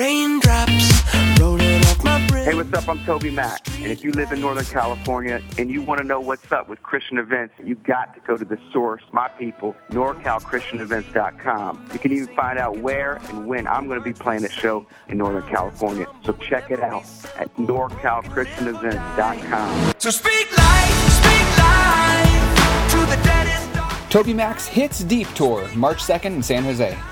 Raindrops rolling off my brain. Hey, what's up? I'm Toby Mac. And if you live in Northern California and you want to know what's up with Christian events, you got to go to the source, my people, NorCalChristianEvents.com. You can even find out where and when I'm going to be playing a show in Northern California. So check it out at NorCalChristianEvents.com. So speak life to the dead and dark. Toby Mac's Hits Deep Tour, March 2nd in San Jose.